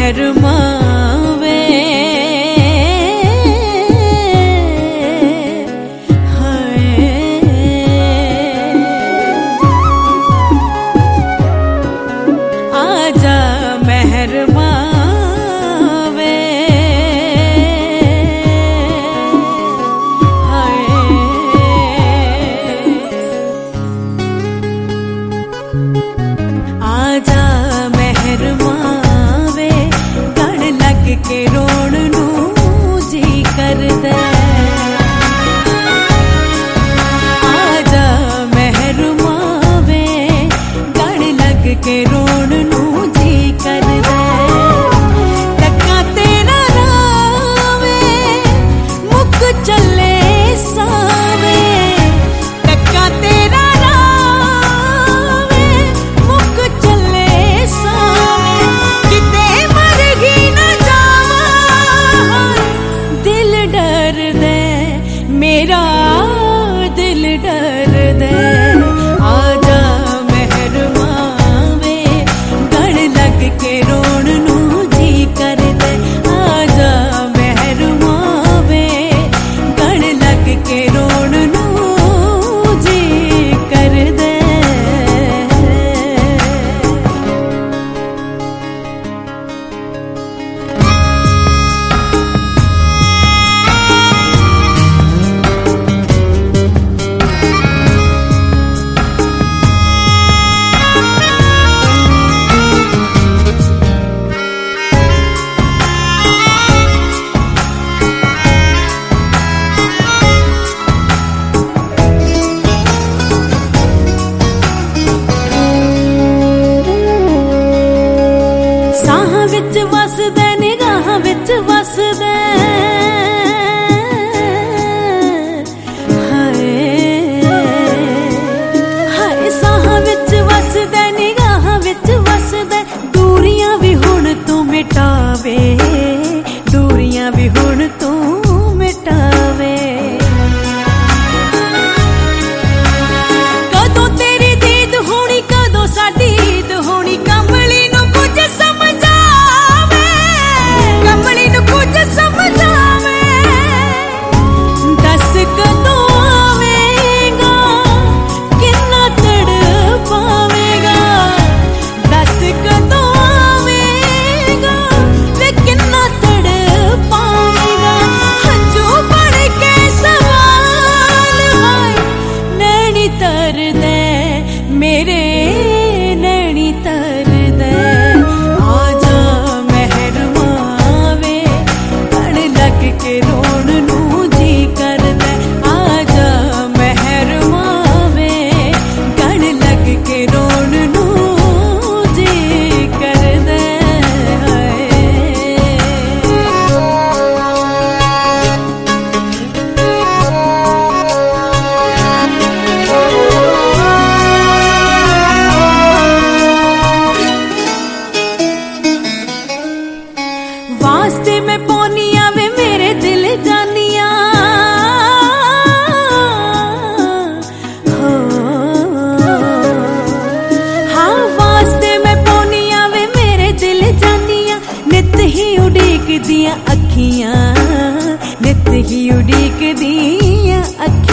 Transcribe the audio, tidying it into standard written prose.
महरमावे आजा महरमावे आजा महरमावे गड़ लग के रोण नू जी करदा आजा महरमावे गड़ लग के रोण नू जी करदा टक्का तेरा रावे मुक चले सावे टक्का तेरा मेरा दिल डरदा आजा महरमावे गड़ लग के रोण नू जी करदा आजा महरमावे गड़ लग के रोण नू जी करदा विच वसदा निगाहां विच वसदा हाय हाय साहां विच वसदा निगाहां विच वसदा दूरियां भी हुण तू मिटावे दूरियां भी हुण तू मिटावे कदों तेरी दीद होनी कदों साडी ईद होनी कमली नू कुछ समझ दस कदों आवेगा किन्ना तड़ पावेगा दस कदों आवेगा वे किन्ना तड़ पावेगा हंजू बन के सवाल हाय नैनी तरदा मेरे नैनी तरदा आजा महरमावे गड़ लग के रोण नू जी करदा आजा महरमावे गड़ लग के रोण नू जी करदा वास्ते में पौनिया वे मेरे दिल जानिया हाँ वास्ते में पौनिया वे मेरे दिल जानिया नित ही उड़ीक दियां अखियां नित ही उड़ीक दियां अखियां